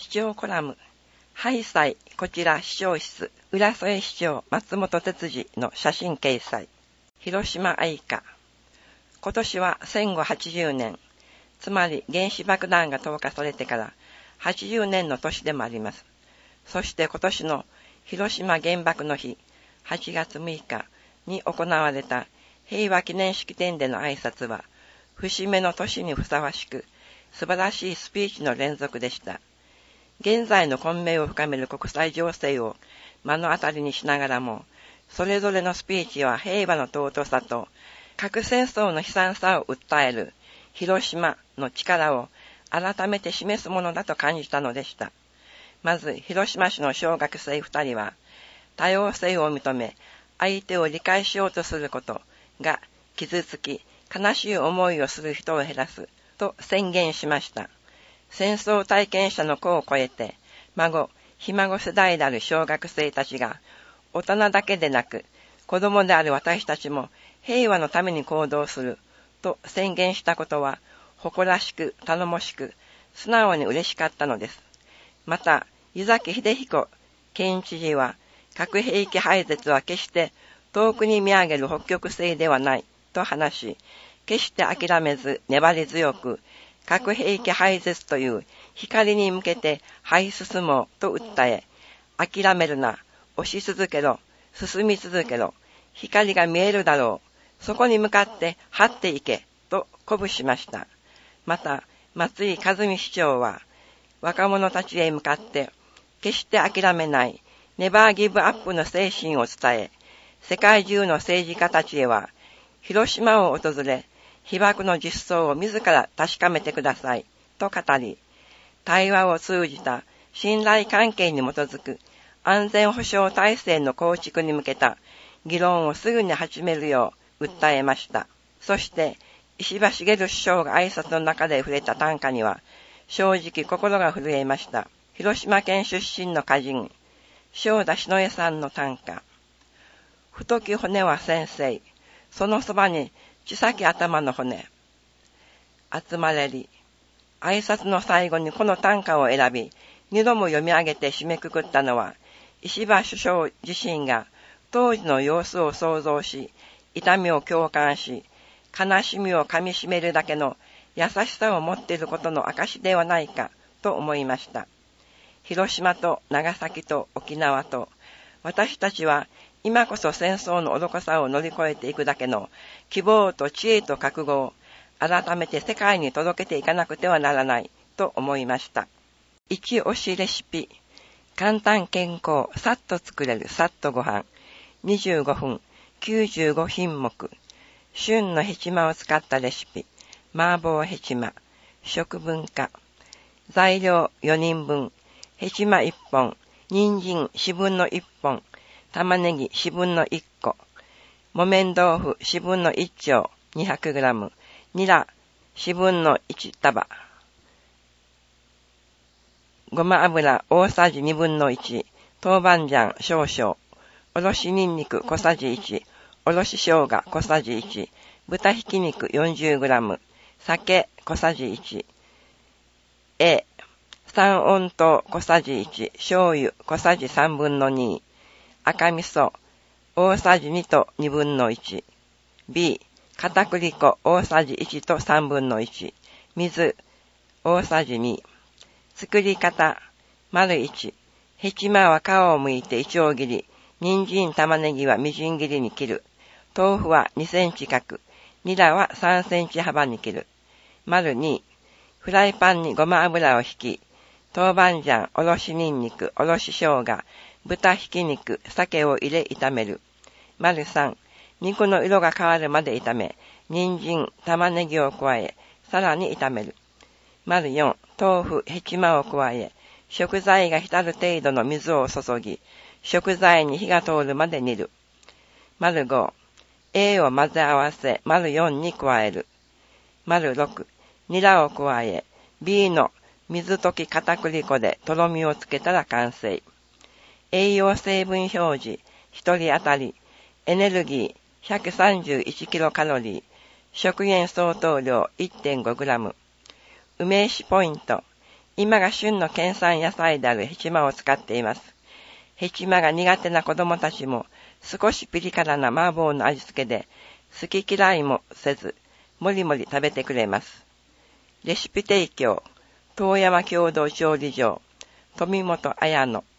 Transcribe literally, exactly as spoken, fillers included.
市長コラム、ハイサイこちら市長室、浦添市長松本哲司の写真掲載。広島愛花。今年は戦後はちじゅうねん、つまり原子爆弾が投下されてからはちじゅうねんの年でもあります。そして今年の広島原爆の日、はちがつむいかに行われた平和記念式典での挨拶は、節目の年にふさわしく、素晴らしいスピーチの連続でした。現在の混迷を深める国際情勢を目の当たりにしながらも、それぞれのスピーチは平和の尊さと核戦争の悲惨さを訴える広島の力を改めて示すものだと感じたのでした。まず、広島市の小学生二人は、多様性を認め、相手を理解しようとすることが傷つき、悲しい思いをする人を減らすと宣言しました。戦争体験者の子を超えて、孫、ひ孫世代である小学生たちが、大人だけでなく、子供である私たちも平和のために行動すると宣言したことは、誇らしく頼もしく、素直に嬉しかったのです。また、湯崎秀彦県知事は、核兵器廃絶は決して遠くに見上げる北極星ではないと話し、決して諦めず粘り強く、核兵器廃絶という光に向けて這い進もうと訴え、諦めるな、押し続けろ、進み続けろ、光が見えるだろう、そこに向かって這っていけ、と鼓舞しました。また、松井和美市長は、若者たちへ向かって、決して諦めない、ネバーギブアップの精神を伝え、世界中の政治家たちへは、広島を訪れ、被爆の実相を自ら確かめてください、と語り、対話を通じた信頼関係に基づく安全保障体制の構築に向けた議論をすぐに始めるよう訴えました。そして、石破茂首相が挨拶の中で触れた短歌には、正直心が震えました。広島県出身の歌人、正田篠江さんの短歌。太き骨は先生、そのそばに小さき頭の骨。集まれり。挨拶の最後にこの短歌を選び、二度も読み上げて締めくくったのは、石破首相自身が当時の様子を想像し、痛みを共感し、悲しみをかみしめるだけの優しさを持っていることの証ではないかと思いました。広島と長崎と沖縄と、私たちは今こそ戦争の愚かさを乗り越えていくだけの希望と知恵と覚悟を改めて世界に届けていかなくてはならないと思いました。一押しレシピ。簡単健康、さっと作れるさっとご飯。にじゅうごふん、きゅうじゅうごひんもく。旬のヘチマを使ったレシピ。麻婆ヘチマ。食文化。材料よにんぶん。ヘチマいっぽん。人参しぶんのいっぽん。玉ねぎしぶんのいっこ。木綿豆腐しぶんのいっちょう にひゃくグラム。ニラしぶんのいちたば。ごま油大さじにぶんのいち。豆板醤少々。おろしニンニク小さじいち。おろし生姜小さじいち。豚ひき肉 よんじゅうグラム。酒小さじいち。A。三温糖小さじいち。醤油小さじさんぶんのに。赤味噌大さじにとにぶんのいち。B。片栗粉大さじいちとさんぶんのいち。水大さじに。作り方。丸いち。ヘチマは皮を剥いていちょう切り。人参玉ねぎはみじん切りに切る。豆腐はにセンチ角。ニラはさんセンチ幅に切る。丸に。フライパンにごま油を引き。豆板醤、おろしニンニク、おろし生姜、豚ひき肉、酒を入れ炒める。丸さん。肉の色が変わるまで炒め、人参、玉ねぎを加え、さらに炒める。丸よん。豆腐、ヘチマを加え、食材が浸る程度の水を注ぎ、食材に火が通るまで煮る。丸ご。A を混ぜ合わせ、丸よんに加える。丸ろく。ニラを加え、B の水溶き片栗粉でとろみをつけたら完成。栄養成分表示、一人当たり、エネルギーひゃくさんじゅういちキロカロリー、食塩相当量 いってんごグラム。梅酒ポイント、 今が旬の県産野菜であるヘチマを使っています。ヘチマが苦手な子供たちも少しピリ辛な麻婆の味付けで好き嫌いもせず、もりもり食べてくれます。レシピ提供、遠山共同調理場、富本綾乃。